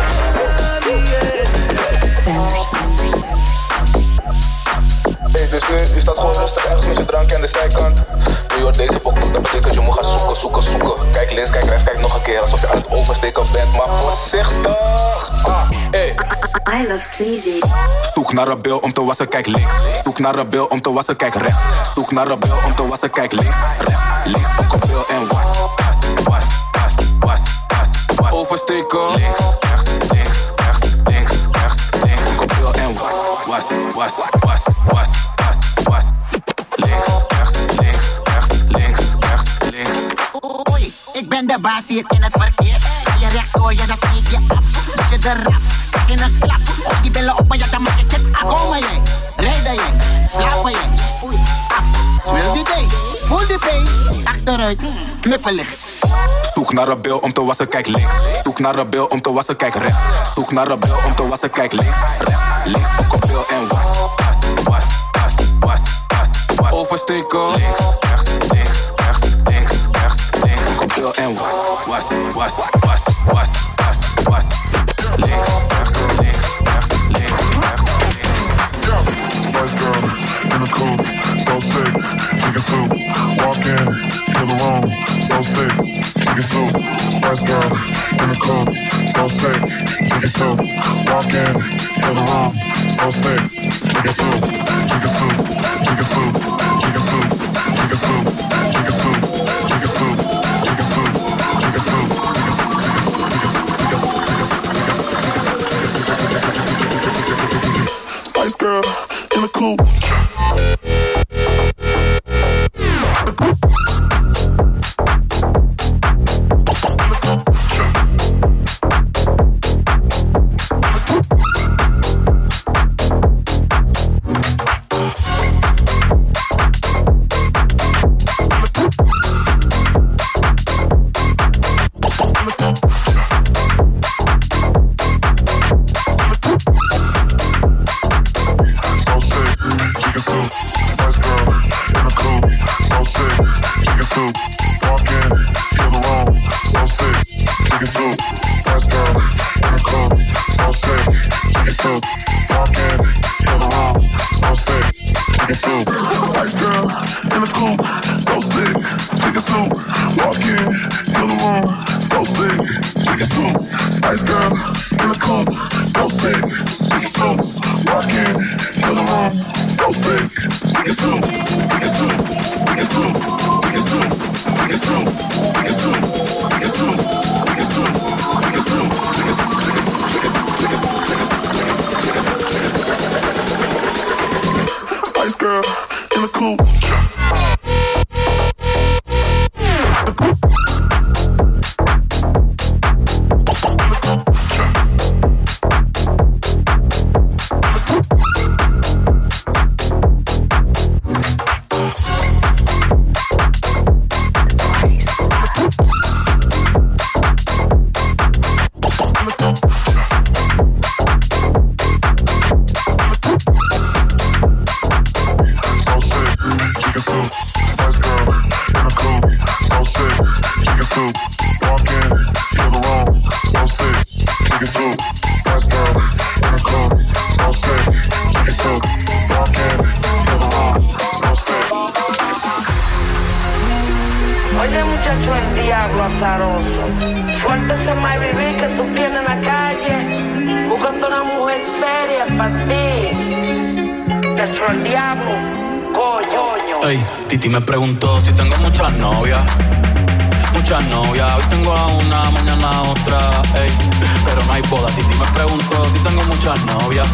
Hey, dus je, je staat gewoon rustig echt met je drankje aan de zijkant. Nu je hoort deze pokoe, dat betekent dat je moet gaan zoeken, zoeken, zoeken. Kijk links, kijk rechts, kijk nog een keer alsof je aan het oversteken bent, maar voorzichtig. Ah, hey. I love sleazy. Zoek naar een bil om te wassen, kijk links. Zoek naar een bil om te wassen, kijk rechts. Zoek naar een bil om te wassen, kijk links, rechts, links. Ook een bil en was, was, was, was, was, was, was. Oversteken. Links, rechts, links, rechts, links, rechts, links. Ook een bil en was, was, was, was, was, was, was. Links, rechts, links, rechts, links, rechts, links. Oei, ik ben de baas hier in het verkeer. Je recht door je, dan steek je af. Moet je eraf, kijk in een klap. Gooi die billen op, maar ja, dan maak ik het af. Komen jij, rijden jij, slapen jij. Oei, af. Smel die day, voel die pay. Achteruit, knippelig. Zoek naar een bil om te wassen, kijk links. Zoek naar een bil om te wassen, kijk rechts. Zoek naar een bil om te wassen, kijk links, rechts, links. Ook een bil en was, was, Rico. Links, rechts, links, rechts, links, rechts, links. Kopil en was, was, was, was, was, was. Links, rechts, links, rechts, links, rechts, links. Spice girl in the coupe, so sick, chicken soup. Walk in, kill the room, so sick, chicken soup. Spice girl in the coupe, so sick, chicken soup. Walk in, kill the room, so sick, chicken soup, chicken soup, chicken soup, chicken soup, chicken soup, chicken soup, chicken soup, chicken soup, chicken soup, Spice girl in the coupe. Me preguntó si tengo muchas novias, muchas novias. Hoy tengo a una, mañana a otra, ey. Pero no hay boda. Titi me preguntó si tengo muchas novias,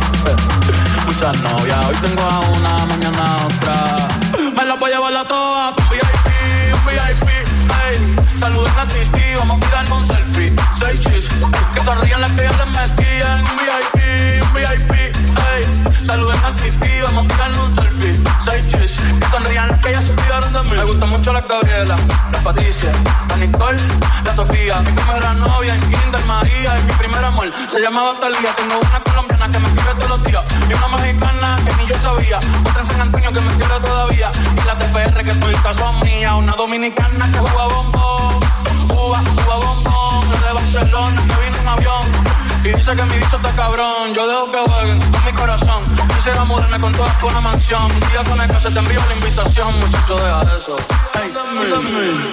muchas novias. Hoy tengo a una, mañana a otra. Me las voy a llevar a todas, un V I P, un V I P, ey. Saluden a Titi, vamos a tirarnos un selfie. Seis chis, que sonrían las que ya les metían. Un V I P, un V I P, ey. Saluden a Titi, vamos a tirarnos un selfie. Seis chis, que sonrían las que ya se olvidaron de mí. Me gusta mucho la Gabriela, la Patricia, la Nicole, la Sofía. Mi primera novia en Kinder María y mi primer amor se llamaba Talía. Tengo una colombiana que me escribe todos los días y una mexicana que ni yo sabía. Otra en San Antonio que me quiere todavía y la T P R que por el caso mía. Una dominicana que juega bombón, Cuba, Cuba bombón. La de Barcelona que vino en avión y dice que mi bicho está cabrón. Yo dejo que jueguen con mi corazón. Quisiera mudarme con todas por una mansión. Un día con el que se te envío la invitación. Muchacho, deja eso. Hey, dame, dame.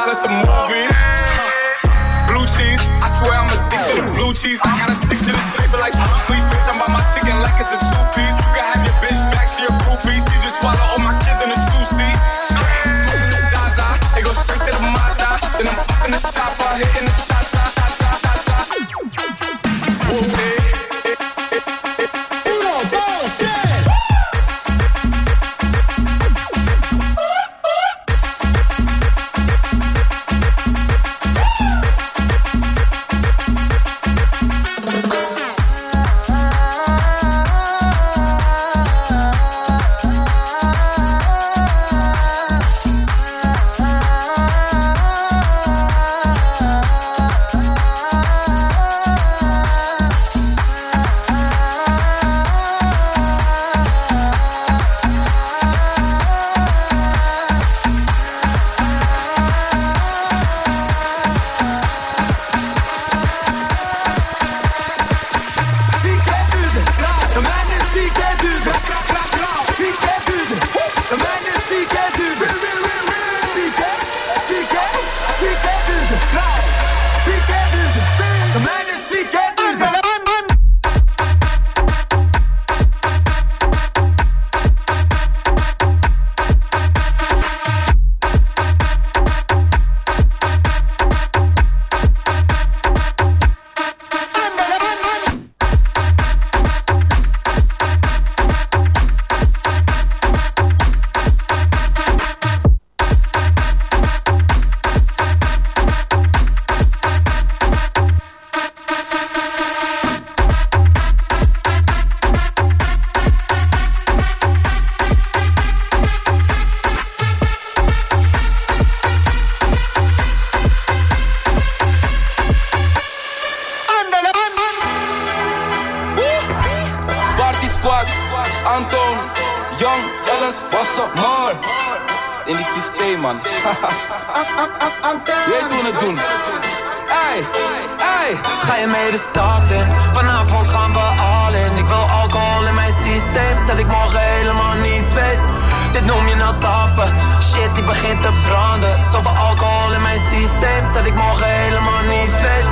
thought it's a movie. Blue cheese, I swear I'm addicted to blue cheese. I gotta stick to this paper like blue sleep. Bitch, I'm by my chicken like it's a two-piece. You can have your bitch back, she a groupie. She just swallow all my kids in a two-seat. Smoking the Zaza, they go straight to the Mata. Then I'm up in the chopper, hitting the cha-cha, cha-cha, cha-cha. Okay. Anton, Young, Ellens, what's up, man? In die systeem, man. Weet hoe we het doen. Ey, ey. Ga je mee de stad in? Vanavond gaan we all in. Ik wil alcohol in mijn systeem, dat ik morgen helemaal niets weet. Dit noem je nou tappen. Shit, die begint te branden. Zoveel alcohol in mijn systeem, dat ik morgen helemaal niets weet.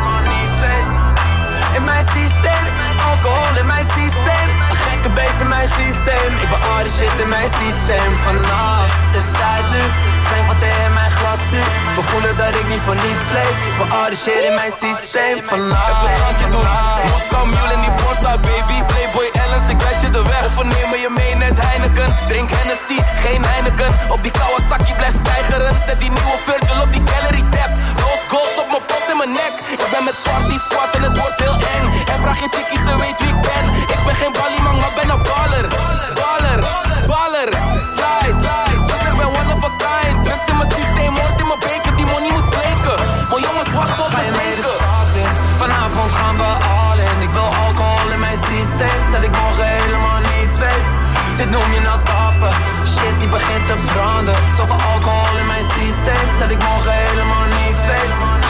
In mijn systeem, alcohol in mijn systeem. Een gekke beest in mijn systeem. Ik wil al die shit in mijn systeem. Vannacht, het is tijd nu. Schenk wat in mijn glas nu. We voelen dat ik niet voor niets leef. Ik wil al die shit in mijn systeem. Vannacht, even een drankje doen. Moskou Mule en die Bonstar baby. Playboy Ellens, ik wijs je de weg. Of we nemen je mee net Heineken. Drink Hennessy, geen Heineken. Op die Kawasaki blijf stijgeren. Zet die nieuwe Virgil op die gallery tap. Rose gold op mijn pols en mijn nek. Ik ben met party squad en het wordt heel eng. En vraag je chickie, ze weet wie ik ben. Ik ben geen ballyman, maar ben een baller. Baller, baller, slide. Ze zegt ben one of a kind. Drugs in mijn systeem, hoort in mijn beker. Die money moet bleken. Maar jongens, wacht tot ga je mee de stad in? Vanavond gaan we all in. Ik wil alcohol in mijn systeem, dat ik morgen helemaal niets weet. Dit noem je nou tappen. Shit, die begint te branden. Zoveel alcohol in mijn systeem, dat ik morgen helemaal niets weet.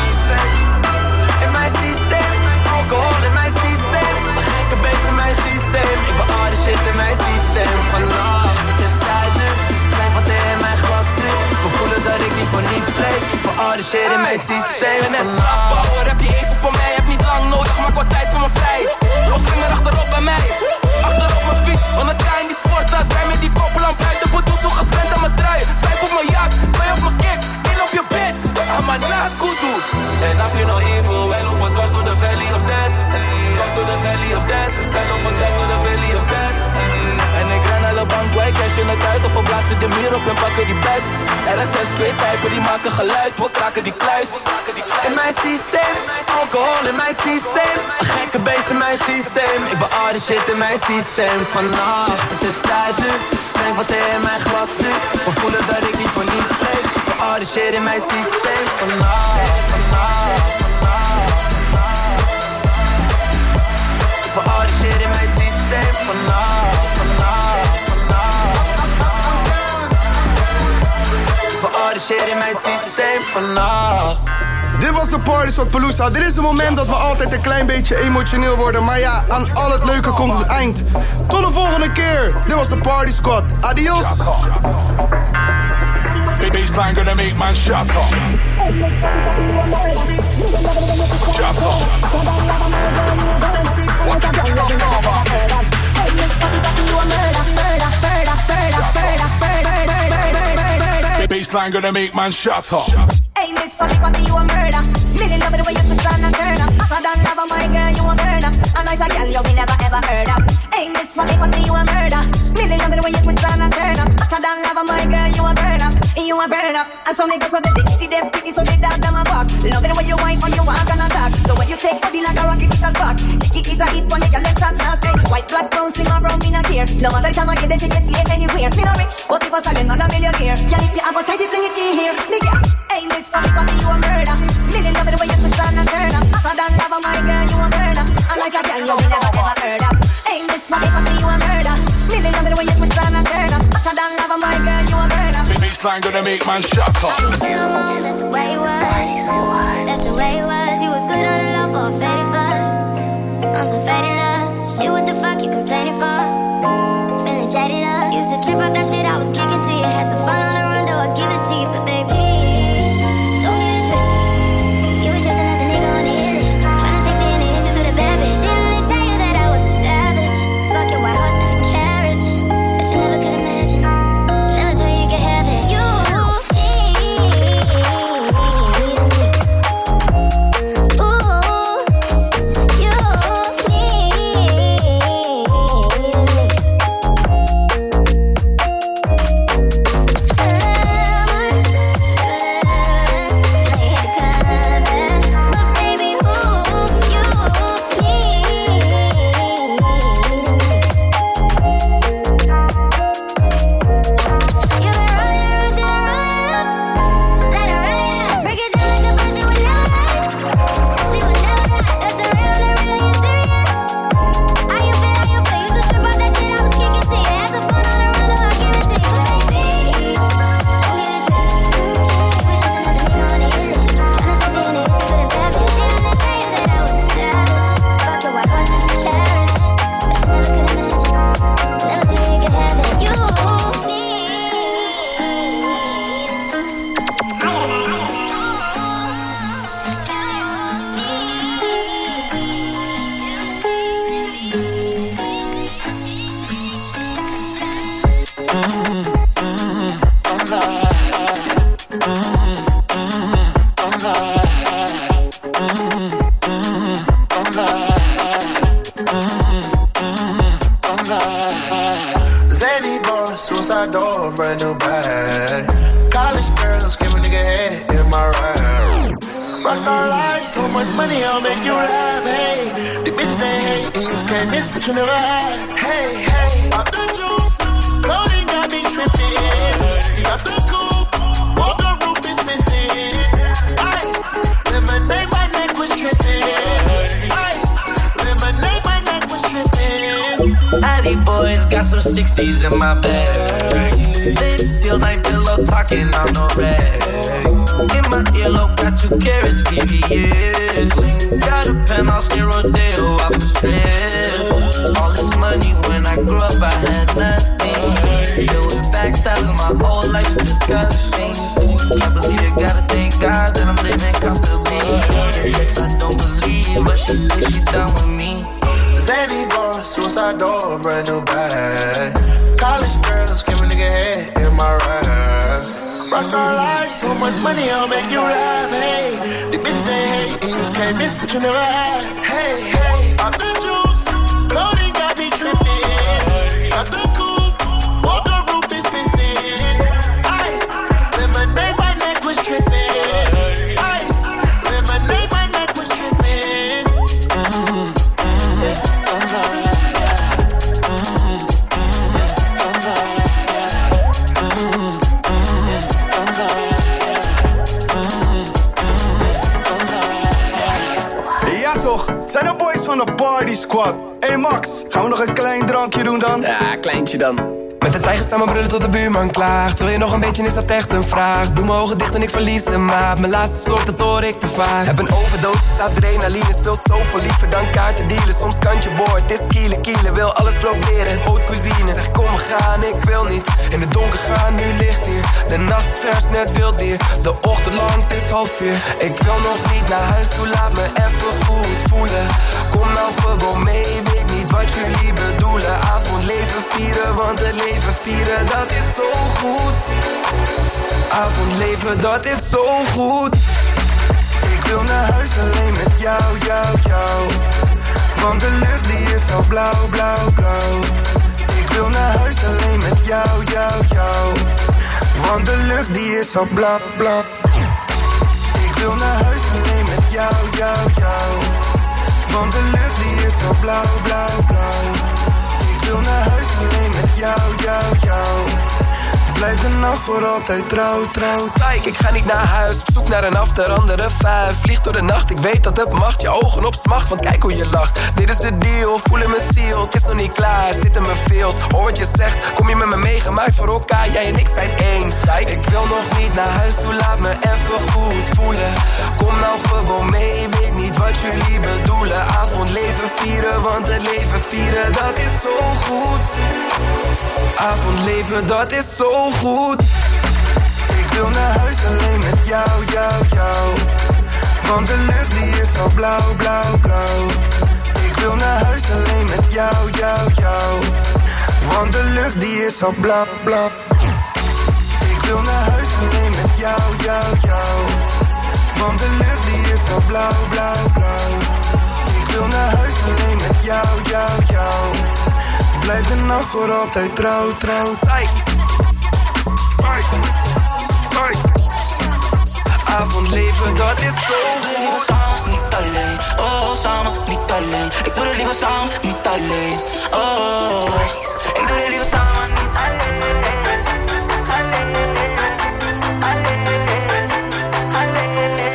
In mijn systeem, alcohol in mijn systeem. Een gekke beest in mijn systeem. Ik wil al die shit in mijn systeem. Vannacht, het is tijd nu. Slijk wat in mijn glas nu. We voelen dat ik niet voor niets leef. Ik wil al die shit in mijn systeem. En net vastbouwer, heb je even voor mij. Heb niet lang nodig, maak wat tijd voor me vrij. Los vinger achterop bij mij. Achterop mijn fiets, want het zijn die sporters. Rij met die koppelamp uit de bedoel, zo gespend aan mijn trui. Vijf op mijn jas, twee op mijn kicks. één op je bitch, I'm a nakudu. En af je nou evil, wij lopen dwars door de valley of death. Dwars door de valley of death. Wij lopen dwars door de valley of death. En ik ren naar de bank, wij cashen het uit. Of we blazen de muur op en pakken die bed. R S S twee typen, die maken geluid. We kraken die kluis. In mijn systeem, alcohol in mijn systeem. Een gekke beest in mijn systeem. Ik wil al die shit in mijn systeem. Vannacht, het is tijd nu. Schenk wat in mijn glas nu. We voelen dat ik niet voor niets leef. Ik wil al die shit in mijn systeem. Vannacht, vannacht, vannacht. Ik wil al die shit in mijn systeem. Vannacht, vannacht, vannacht. Ik wil al die shit in mijn systeem. Vannacht. Dit was de Party Squad Palooza. Dit is het moment dat we altijd een klein beetje emotioneel worden. Maar ja, aan al het leuke komt het eind. Tot de volgende keer. Dit was de Party Squad. Adios. baseline gonna make man shut up. Shut up. What you talking about? The baseline gonna make man shut up. Hey, Miss Fatty Fatty, you a murder. Million love the way you twist and turn up. After that love of my girl, you a burner. A nice a girl you we never ever heard of. Hey, Miss Fatty Fatty, you a murder. Million love the way you twist and turn up. After that love of my girl, you a burner. You a burner. And some niggas so they ditty them pretty so they dab them a walk. Love the way you whine when you walk and attack. So when you take body like a rocket, it's a spark. Kick it is a hit when you can let that chance stay. White, black, brown, sing around me not care. No matter time I get it, you get slave anywhere. Me no rich, but if I sell it, not a millionaire. Girl, if you have a tight, you sing it in here. Nigga, hey, Miss Fatty Fatty, you a murder. Million love the way you twist and turn up. After that love of my girl, you a burner. And like a girl you we never ever heard of. Hey, Miss Fatty Fatty, you a murder. Million love the way you twist and turn up. After that love of my girl, you a burner. The baseline gonna make man shut up. That's the way it was. That's the way it was. You was good on the low for a fatty fuck. On some fatty love. Shit, what the fuck you complaining for? Feeling jaded up. Used to trip off that shit I was kicking to you. Had some fun on the run, though I give it to you. But baby, don't get it twisted. You was just another nigga on the hit list. Tryna fix any issues with a bad bitch. Didn't they tell you that I was a savage? Fuck your white horse and a carriage. But you never could imagine. Never thought you could have it. You Zany boy, suicide door, brand new bag. College girls, give a nigga head in my ride. Rockstar life, so much money, I'll make you laugh. Hey, the bitch they hate, and you can't miss what you never had. Hey, hey, pop the juice, clothing got me tripping. Got the coupe, all the roof is missing. Ice, lemonade, my neck was tripping. Ice, lemonade, my neck was tripping. Addy boys got some sixties in my bag. Lips sealed like pillow talking on no rag. In my earlobe got two carrots, V V S. Got a penthouse near Rodeo, I was stressed. All this money when I grew up, I had nothing. Filled with backstabs and my whole life's disgusting. I believe you gotta thank God that I'm living comfortably. Yes, I don't believe, but she says she done with me. Zany boy, suicide door, brand new bag. College girls, give a nigga head in my ride. Rockstar life, so much money, I'll make you laugh. Hey, the bitch they hate, and you can't miss what you never had. Hey, hey, pop the juice, clothing got me tripping. Got the coupe, all the roof is missing. Ice, lemonade, my neck was tripping. Ice, lemonade, my neck was tripping. Ja toch, het zijn de boys van de Party Squad. Hey Max, gaan we nog een klein drankje doen dan? Ja, kleintje dan. Met de tijgers samen brullen tot de buurman klaagt. Wil je nog een beetje, is dat echt een vraag? Doe mijn ogen dicht en ik verlies de maat. Mijn laatste slok, dat hoor ik te vaak. Heb een overdosis adrenaline, speel zoveel liever dan kaarten dealen. Soms kantje boord, het is kielen kielen, wil alles proberen. Haute cuisine, zeg kom we gaan, ik wil niet. In het donker gaan, nu ligt hier. De nacht is vers, net wild dier. De ochtend lang, het is half vier. Ik wil nog niet naar huis toe, laat me even goed voelen. Kom nou gewoon mee, weet niet wat jullie bedoelen. Avondleven vieren, want het leven vieren, dat is zo goed. Avondleven, dat is zo goed. Ik wil naar huis alleen met jou, jou, jou. Want de lucht die is al blauw, blauw, blauw. Ik wil naar huis alleen met jou, jou, jou. Want de lucht die is al blauw, blauw. Ik wil naar huis alleen met jou, jou, jou. Want de lucht die is al blauw, blauw, blauw. Ik wil naar huis alleen met jou, jou, jou. Blijf de nacht voor altijd trouw, trouw. Psych, ik ga niet naar huis, op zoek naar een after, andere vijf. Vlieg door de nacht, ik weet dat het mag. Je ogen op smacht, want kijk hoe je lacht. Dit is de deal, voel in mijn ziel. Het is nog niet klaar, zit in mijn feels. Hoor wat je zegt, kom je met me mee, gemaakt voor elkaar. Jij en ik zijn één, psych. Ik wil nog niet naar huis toe, laat me even goed voelen. Kom nou gewoon mee, weet niet wat jullie bedoelen. Avondleven vieren, want het leven vieren, dat is zo goed. Avondleven, dat is zo goed. Ik wil naar huis alleen met jou, jou, jou. Want de lucht die is al blauw, blauw, blauw. Ik wil naar huis alleen met jou, jou, jou. Want de lucht die is al blauw, blauw. Ik wil naar huis alleen met jou, jou, jou. Want de lucht die is al blauw, blauw, blauw. Ik wil naar huis alleen met jou, jou, jou. Blijf de nacht voor altijd trouw, trouw. Psych. Psych. Psych. Avondleven, dat is zo goed. Samen, niet alleen. Oh, samen, niet alleen. Ik doe het liever samen, niet alleen. Oh, ik doe het liever samen, niet alleen. Alleen, alleen, alleen.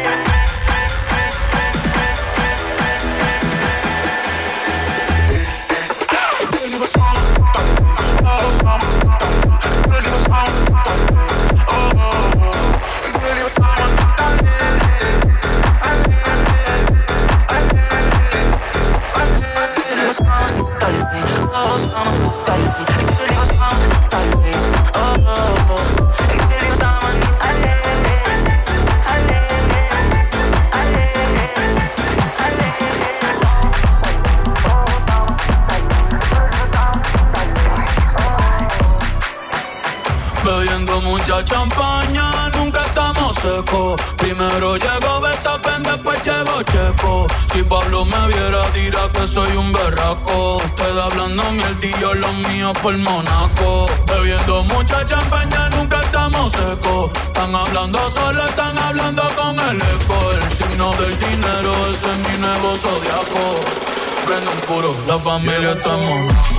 Bebiendo mucha champaña, nunca estamos secos. Primero llegó Verstappen, después llegó Checo. Si Pablo me viera dirá que soy un berraco. Ustedes hablando mierdillo, los míos por Monaco. Bebiendo mucha champaña, nunca estamos secos. Están hablando solo, están hablando con el eco. El signo del dinero, ese es mi nuevo zodiaco. Prende un puro, la familia está en Monaco.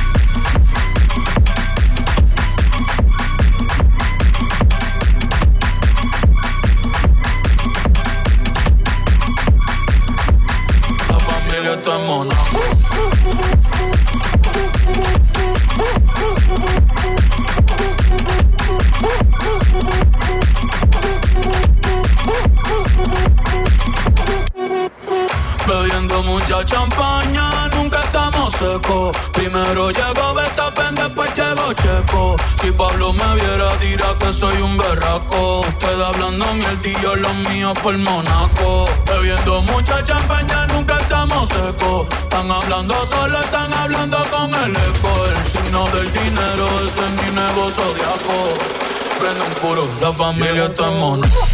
Esto es Monaco. Bebiendo mucha champaña, nunca estamos secos. Primero llegó Verstappen, después llegó Checo. Si Pablo me viera dirá que soy un berraco. Ustedes hablando mierdillo, los míos por Monaco. Bebiendo mucha champaña, nunca estamos secos. Están hablando solo, están hablando con el eco. El signo del dinero, ese es mi nuevo zodiaco. Prende un puro, la familia está en Monaco.